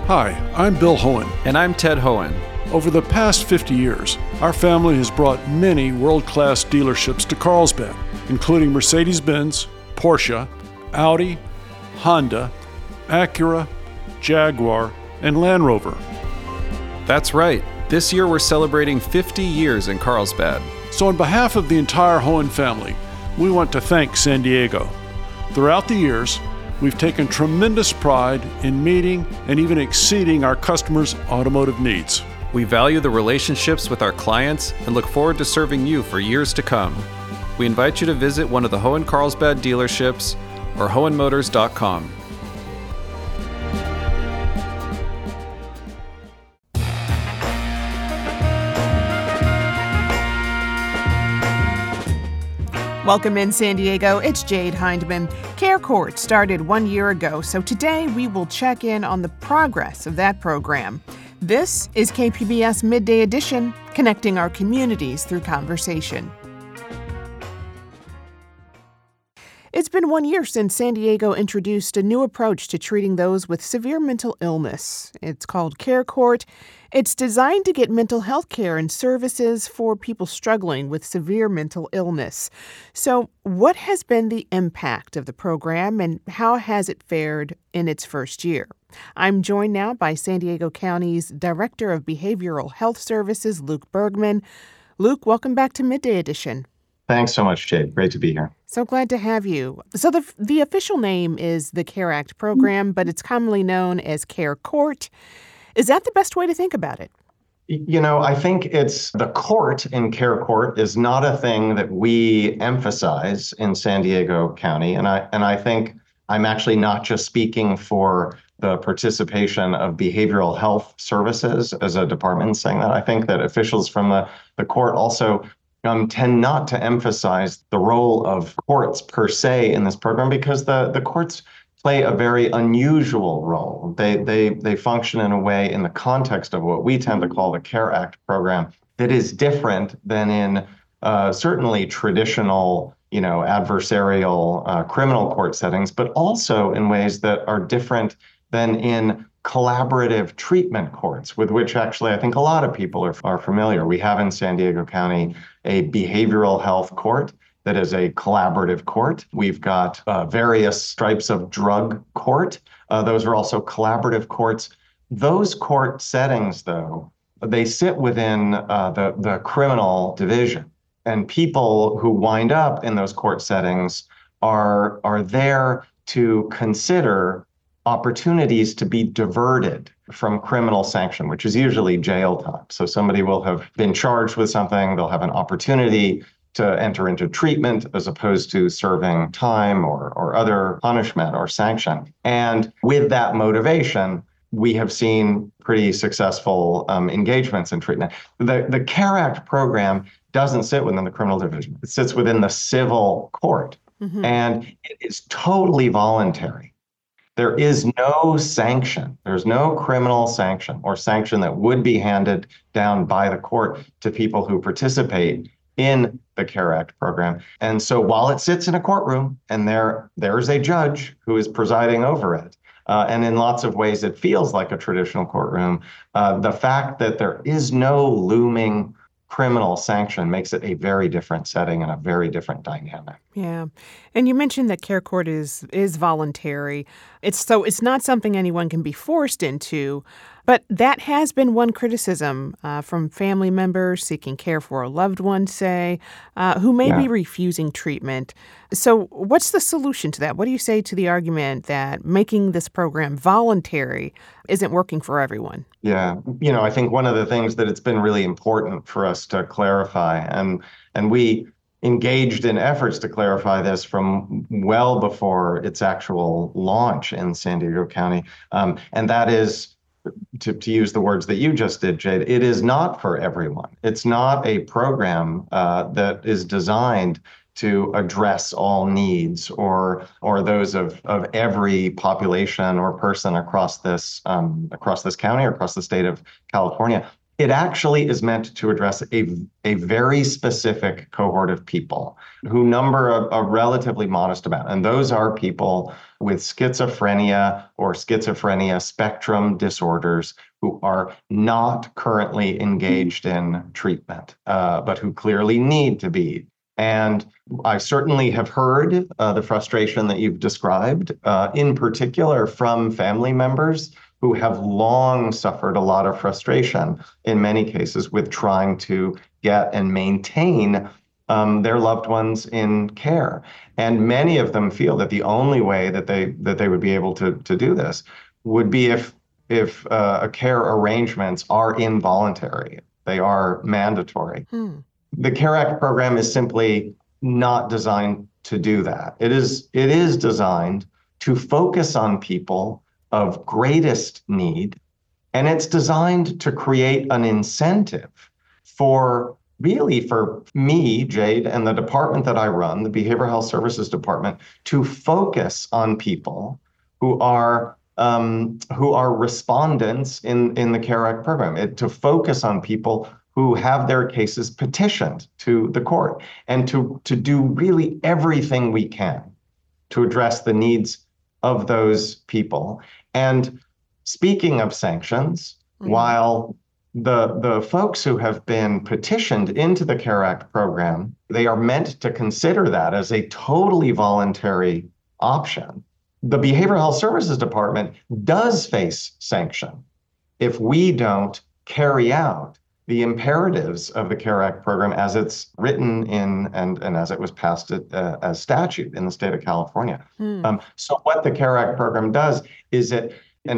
Hi, I'm Bill Hohen. And I'm Ted Hohen. Over the past 50 years, our family has brought many world-class dealerships to Carlsbad, including Mercedes-Benz, Porsche, Audi, Honda, Acura, Jaguar, and Land Rover. That's right. This year we're celebrating 50 years in Carlsbad. So on behalf of the entire Hohen family, we want to thank San Diego. Throughout the years, we've taken tremendous pride in meeting and even exceeding our customers' automotive needs. We value the relationships with our clients and look forward to serving you for years to come. We invite you to visit one of the Hohen Carlsbad dealerships or hohenmotors.com. Welcome in San Diego, it's Jade Hindman. Care Court started 1 year ago, so today we will check in on the progress of that program. This is KPBS Midday Edition, connecting our communities through conversation. It's been 1 year since San Diego introduced a new approach to treating those with severe mental illness. It's called Care Court. It's designed to get mental health care and services for people struggling with severe mental illness. So, what has been the impact of the program and how has it fared in its first year? I'm joined now by San Diego County's Director of Behavioral Health Services, Luke Bergman. Luke, welcome back to Midday Edition. Thanks so much, Jade. Great to be here. So glad to have you. So the official name is the CARE Act program, but it's commonly known as Care Court. Is that the best way to think about it? You know, I think it's the court in Care Court is not a thing that we emphasize in San Diego County. And I think I'm actually not just speaking for the participation of behavioral health services as a department saying that. I think that officials from the court also tend not to emphasize the role of courts per se in this program because the courts play a very unusual role. They function in a way in the context of what we tend to call the CARE Act program that is different than in certainly traditional, adversarial criminal court settings, but also in ways that are different than in collaborative treatment courts, with which actually I think a lot of people are familiar. We have in San Diego County a behavioral health court that is a collaborative court. We've got various stripes of drug court. Those are also collaborative courts. Those court settings, though, they sit within the criminal division. And people who wind up in those court settings are there to consider opportunities to be diverted from criminal sanction, which is usually jail time. So somebody will have been charged with something, they'll have an opportunity to enter into treatment as opposed to serving time or other punishment or sanction. And with that motivation, we have seen pretty successful engagements in treatment. The CARE Act program doesn't sit within the criminal division. It sits within the civil court. Mm-hmm. And it is totally voluntary. There is no sanction. There's no criminal sanction or sanction that would be handed down by the court to people who participate in the CARE Act program. And so while it sits in a courtroom and there's a judge who is presiding over it, and in lots of ways it feels like a traditional courtroom, the fact that there is no looming criminal sanction makes it a very different setting and a very different dynamic. Yeah. And you mentioned that Care Court is voluntary. It's not something anyone can be forced into, but that has been one criticism from family members seeking care for a loved one, say, who may be refusing treatment. So what's the solution to that? What do you say to the argument that making this program voluntary isn't working for everyone? Yeah. I think one of the things that it's been really important for us to clarify, and we engaged in efforts to clarify this from well before its actual launch in San Diego County, and that is, to use the words that you just did, Jade, it is not for everyone. It's not a program that is designed to address all needs or those of every population or person across this county or across the state of California. It actually is meant to address a very specific cohort of people who number a relatively modest amount. And those are people with schizophrenia or schizophrenia spectrum disorders who are not currently engaged in treatment, but who clearly need to be. And I certainly have heard the frustration that you've described, in particular from family members who have long suffered a lot of frustration in many cases with trying to get and maintain their loved ones in care. And many of them feel that the only way that they would be able to do this would be if care arrangements are involuntary, they are mandatory. The CARE Act program is simply not designed to do that. It is designed to focus on people of greatest need, and it's designed to create an incentive for me, Jade, and the department that I run, the Behavioral Health Services Department, to focus on people who are respondents in the CARE Act program, to focus on people who have their cases petitioned to the court, and to do really everything we can to address the needs of those people. And speaking of sanctions, while the folks who have been petitioned into the CARE Act program, they are meant to consider that as a totally voluntary option. The Behavioral Health Services Department does face sanction if we don't carry out the imperatives of the CARE Act program as it's written in and as it was passed as statute in the state of California. So what the CARE Act program does is it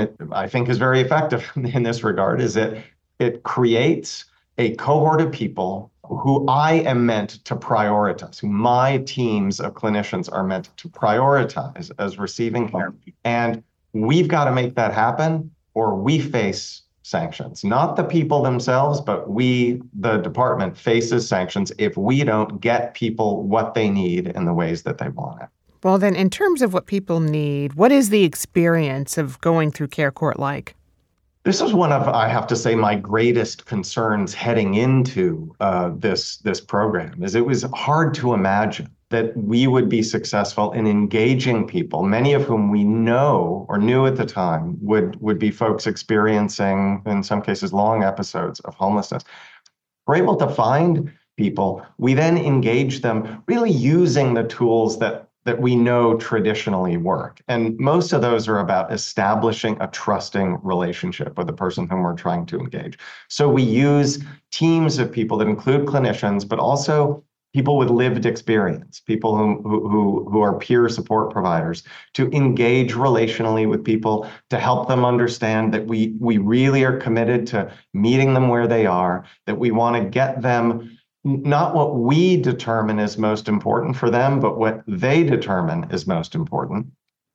I think is very effective in this regard, is it creates a cohort of people who I am meant to prioritize, who my teams of clinicians are meant to prioritize as receiving care. And we've got to make that happen, or we face sanctions. Not the people themselves, but we, the department, faces sanctions if we don't get people what they need in the ways that they want it. Well, then, in terms of what people need, what is the experience of going through Care Court like? This is one of, I have to say, my greatest concerns heading into this program. Is it was hard to imagine that we would be successful in engaging people, many of whom we know or knew at the time would be folks experiencing, in some cases, long episodes of homelessness. We're able to find people. We then engage them really using the tools that we know traditionally work. And most of those are about establishing a trusting relationship with the person whom we're trying to engage. So we use teams of people that include clinicians, but also people with lived experience, people who are peer support providers, to engage relationally with people, to help them understand that we really are committed to meeting them where they are, that we want to get them not what we determine is most important for them, but what they determine is most important.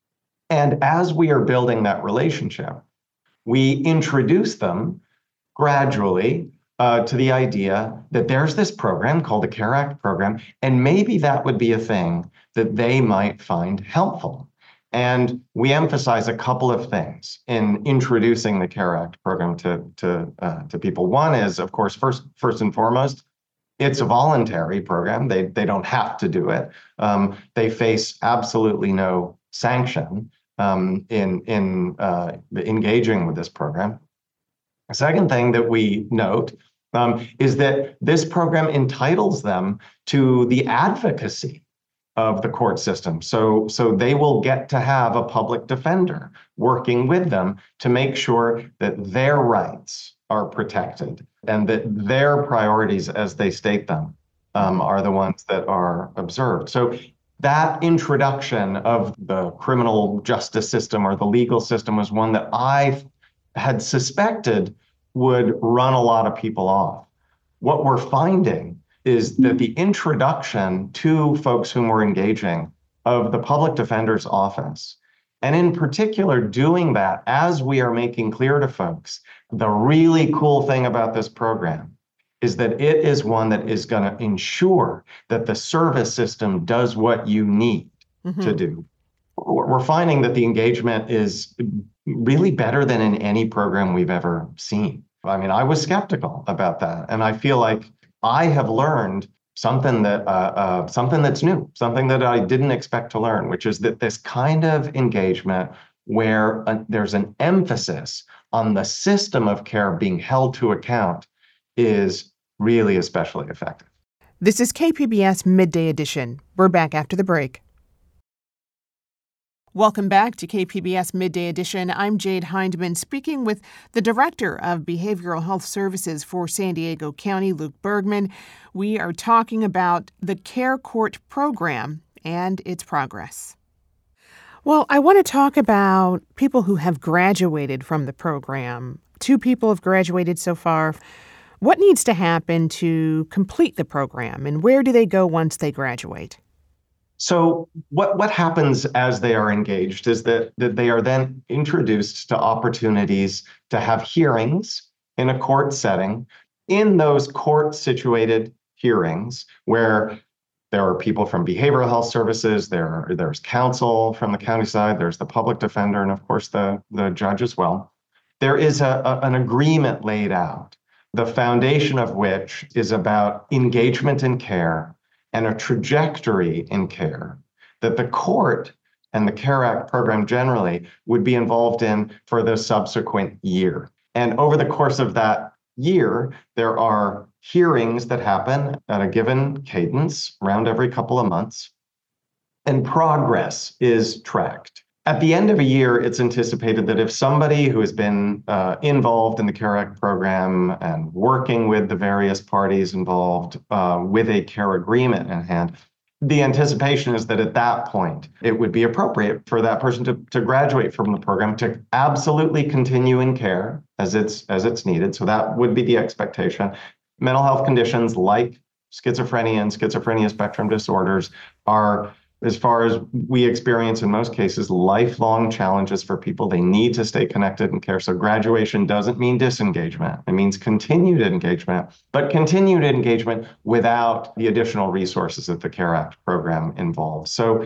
And as we are building that relationship, we introduce them gradually to the idea that there's this program called the CARE Act program, and maybe that would be a thing that they might find helpful. And we emphasize a couple of things in introducing the CARE Act program to people. One is, of course, first and foremost, it's a voluntary program. They don't have to do it. They face absolutely no sanction in engaging with this program. A second thing that we note is that this program entitles them to the advocacy of the court system. So they will get to have a public defender working with them to make sure that their rights are protected and that their priorities, as they state them, are the ones that are observed. So that introduction of the criminal justice system or the legal system was one that I had suspected would run a lot of people off. What we're finding is that the introduction to folks whom we're engaging of the public defender's office, and in particular doing that as we are making clear to folks, the really cool thing about this program is that it is one that is going to ensure that the service system does what you need to do. We're finding that the engagement is really better than in any program we've ever seen. I mean, I was skeptical about that. And I feel like I have learned something that's new, something that I didn't expect to learn, which is that this kind of engagement where there's an emphasis on the system of care being held to account is really especially effective. This is KPBS Midday Edition. We're back after the break. Welcome back to KPBS Midday Edition. I'm Jade Hindman, speaking with the Director of Behavioral Health Services for San Diego County, Luke Bergman. We are talking about the Care Court program and its progress. Well, I want to talk about people who have graduated from the program. 2 people have graduated so far. What needs to happen to complete the program, and where do they go once they graduate? So what happens as they are engaged is that they are then introduced to opportunities to have hearings in a court setting. In those court-situated hearings where there are people from behavioral health services, there's counsel from the county side, there's the public defender, and of course the judge as well, there is an agreement laid out, the foundation of which is about engagement in care and a trajectory in care that the court and the CARE Act program generally would be involved in for the subsequent year. And over the course of that year, there are hearings that happen at a given cadence around every couple of months, and progress is tracked. At the end of a year, it's anticipated that if somebody who has been involved in the CARE Act program and working with the various parties involved with a care agreement in hand, the anticipation is that at that point, it would be appropriate for that person to graduate from the program, to absolutely continue in care as it's needed. So that would be the expectation. Mental health conditions like schizophrenia and schizophrenia spectrum disorders are, as far as we experience in most cases, lifelong challenges for people. They need to stay connected in care. So graduation doesn't mean disengagement. It means continued engagement, but continued engagement without the additional resources that the CARE Act program involves. So,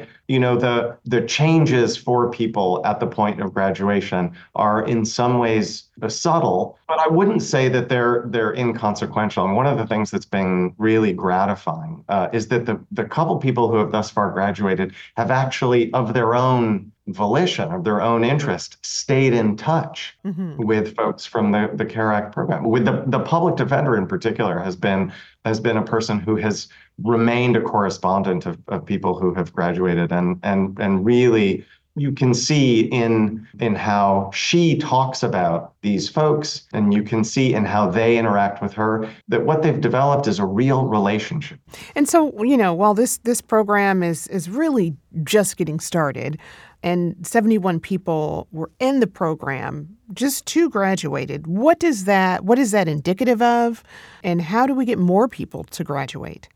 the changes for people at the point of graduation are in some ways subtle, but I wouldn't say that they're inconsequential. And one of the things that's been really gratifying is that the couple people who have thus far graduated have actually, of their own volition, of their own interest, stayed in touch with folks from the CARE Act program. With the public defender in particular has been a person who has remained a correspondent of people who have graduated, and really you can see in how she talks about these folks, and you can see in how they interact with her, that what they've developed is a real relationship. And so, while this program is really just getting started, and 71 people were in the program, just 2 graduated, what is that indicative of, and how do we get more people to graduate?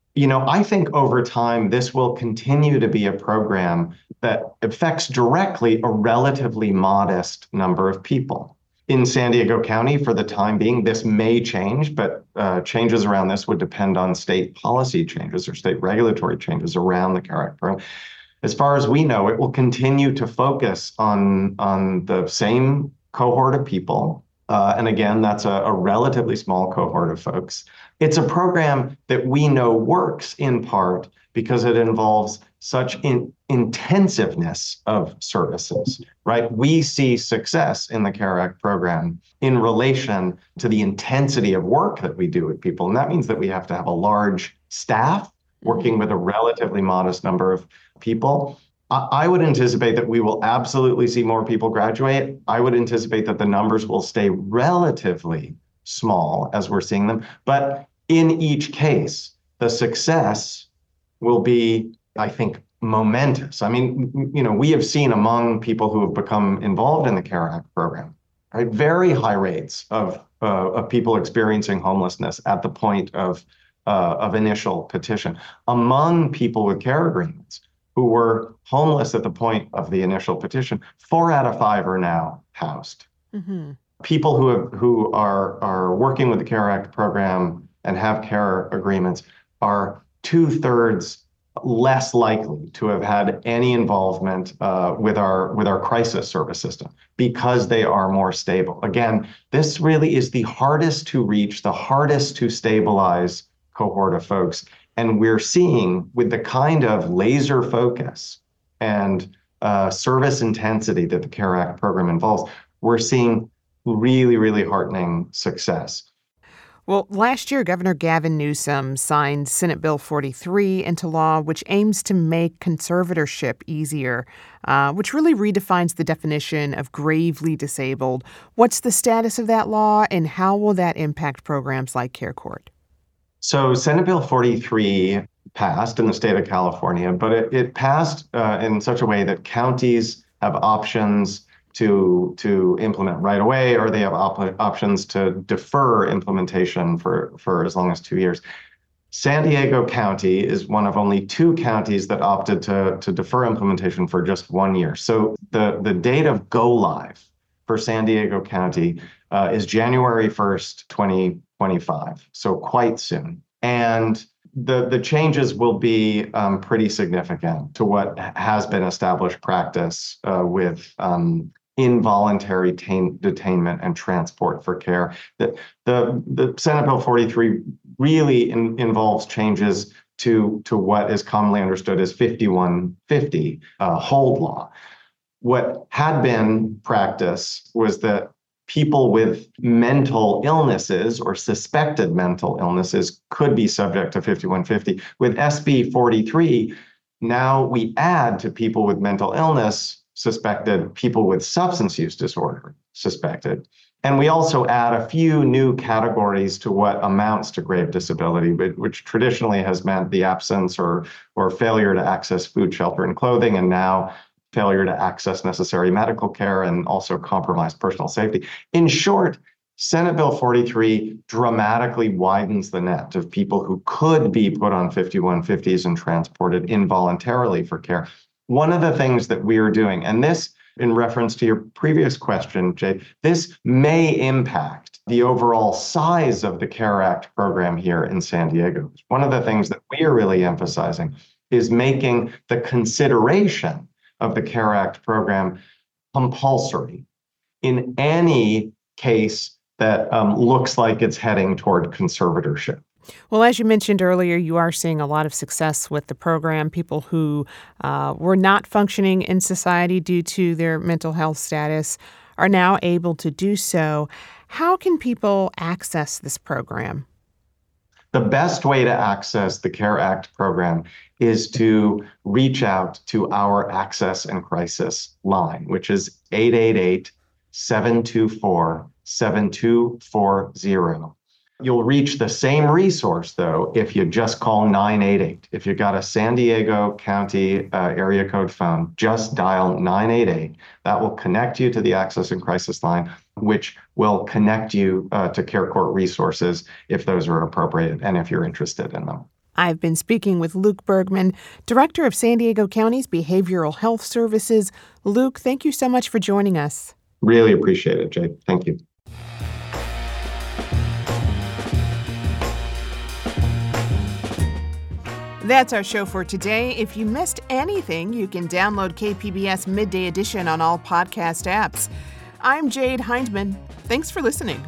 I think over time, this will continue to be a program that affects directly a relatively modest number of people. In San Diego County, for the time being, this may change, but changes around this would depend on state policy changes or state regulatory changes around the CARE Act program. As far as we know, it will continue to focus on the same cohort of people. And again, that's a relatively small cohort of folks. It's a program that we know works in part because it involves such intensiveness of services, right? We see success in the CARE Act program in relation to the intensity of work that we do with people. And that means that we have to have a large staff working with a relatively modest number of people. I would anticipate that we will absolutely see more people graduate. I would anticipate that the numbers will stay relatively small as we're seeing them. But in each case, the success will be, I think, momentous. I mean, we have seen among people who have become involved in the CARE Act program, right, very high rates of people experiencing homelessness at the point of initial petition. Among people with care agreements who were homeless at the point of the initial petition, 4 out of 5 are now housed. Mm-hmm. People who are working with the CARE Act program and have care agreements are 2/3 less likely to have had any involvement with our crisis service system because they are more stable. Again, this really is the hardest to reach, the hardest to stabilize cohort of folks. And we're seeing, with the kind of laser focus and service intensity that the CARE Act program involves, we're seeing really, really heartening success. Well, last year, Governor Gavin Newsom signed Senate Bill 43 into law, which aims to make conservatorship easier, which really redefines the definition of gravely disabled. What's the status of that law, and how will that impact programs like Care Court? So Senate Bill 43 passed in the state of California, but it passed in such a way that counties have options to implement right away, or they have options to defer implementation for as long as 2 years. San Diego County is one of only 2 counties that opted to defer implementation for just 1 year. So the date of go live for San Diego County is January 1st, 2025, so quite soon. And the changes will be pretty significant to what has been established practice with involuntary detainment and transport for care. The Senate Bill 43 really involves changes to what is commonly understood as 5150 hold law. What had been practice was that people with mental illnesses or suspected mental illnesses could be subject to 5150. With SB 43, now we add to people with mental illness suspected people with substance use disorder suspected. And we also add a few new categories to what amounts to grave disability, which traditionally has meant the absence or failure to access food, shelter, and clothing, and now failure to access necessary medical care and also compromised personal safety. In short, Senate Bill 43 dramatically widens the net of people who could be put on 5150s and transported involuntarily for care. One of the things that we are doing, and this in reference to your previous question, Jay, this may impact the overall size of the CARE Act program here in San Diego. One of the things that we are really emphasizing is making the consideration of the CARE Act program compulsory in any case that looks like it's heading toward conservatorship. Well, as you mentioned earlier, you are seeing a lot of success with the program. People who were not functioning in society due to their mental health status are now able to do so. How can people access this program? The best way to access the CARE Act program is to reach out to our Access and Crisis line, which is 888-724-7240. You'll reach the same resource, though, if you just call 988. If you've got a San Diego County area code phone, just dial 988. That will connect you to the Access and Crisis line, which will connect you to Care Court resources if those are appropriate and if you're interested in them. I've been speaking with Luke Bergman, Director of San Diego County's Behavioral Health Services. Luke, thank you so much for joining us. Really appreciate it, Jay. Thank you. That's our show for today. If you missed anything, you can download KPBS Midday Edition on all podcast apps. I'm Jade Hindman. Thanks for listening.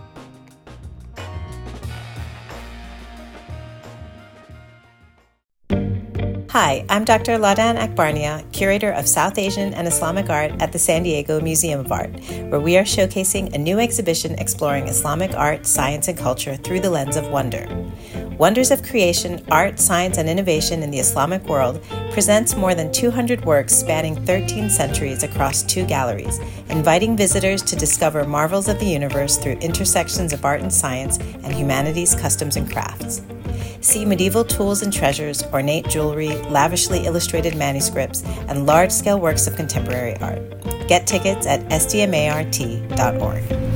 Hi, I'm Dr. Ladan Akbarnia, Curator of South Asian and Islamic Art at the San Diego Museum of Art, where we are showcasing a new exhibition exploring Islamic art, science, and culture through the lens of wonder. Wonders of Creation, Art, Science, and Innovation in the Islamic World presents more than 200 works spanning 13 centuries across 2 galleries, inviting visitors to discover marvels of the universe through intersections of art and science and humanities, customs, and crafts. See medieval tools and treasures, ornate jewelry, lavishly illustrated manuscripts, and large-scale works of contemporary art. Get tickets at sdmart.org.